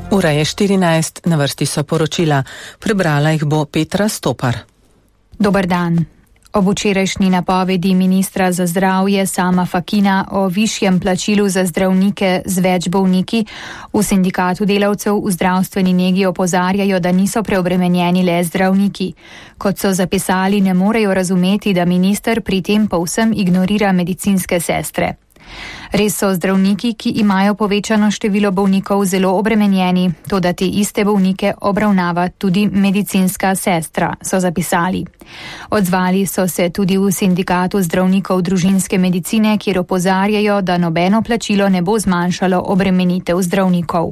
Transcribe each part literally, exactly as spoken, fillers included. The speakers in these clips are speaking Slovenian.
Ura je štirinajst, na vrsti so poročila. Prebrala jih bo Petra Stopar. Dober dan. Ob včerajšnji napovedi ministra za zdravje Sama Fakina o višjem plačilu za zdravnike z več bolniki v sindikatu delavcev v zdravstveni negi opozarjajo, da niso preobremenjeni le zdravniki. Kot so zapisali, ne morejo razumeti, da minister pri tem povsem ignorira medicinske sestre. Res so zdravniki, ki imajo povečano število bolnikov, zelo obremenjeni, toda te iste bolnike obravnava tudi medicinska sestra, so zapisali. Odzvali so se tudi v sindikatu zdravnikov družinske medicine, kjer opozarjajo, da nobeno plačilo ne bo zmanjšalo obremenitev zdravnikov.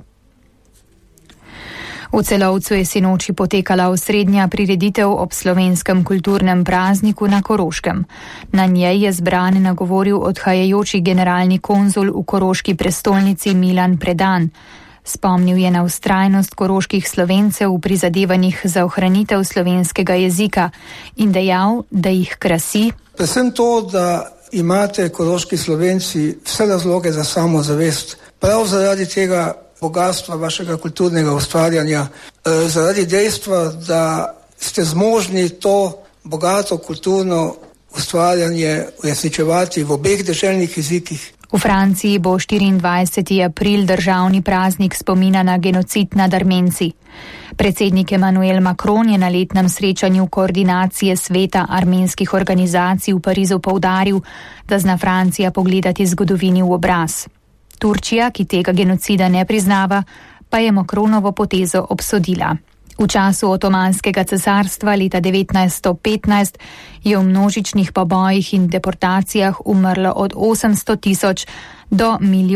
V Celovcu je sinoči potekala osrednja prireditev ob slovenskem kulturnem prazniku na Koroškem. Na njej je zbrane nagovoril odhajajoči generalni konzul v koroški prestolnici Milan Predan. Spomnil je na vztrajnost koroških Slovencev v prizadevanjih za ohranitev slovenskega jezika in dejal, da jih krasi. Predvsem to, da imate koroški Slovenci vse razloge za samozavest. Prav zaradi tega bogatstva vašega kulturnega ustvarjanja, zaradi dejstva, da ste zmožni to bogato kulturno ustvarjanje uresničevati v obeh deželnih jezikih. V Franciji bo štiriindvajseti april državni praznik spomina na genocid nad Armenci. Predsednik Emmanuel Macron je na letnem srečanju koordinacije sveta armenskih organizacij v Parizu poudaril, da zna Francija pogledati zgodovini v obraz. Turčija, ki tega genocida ne priznava, pa je Macronovo potezo obsodila. V času Otomanskega cesarstva leta devetnajststo petnajst je v množičnih pobojih in deportacijah umrlo od osemsto tisoč do milijonov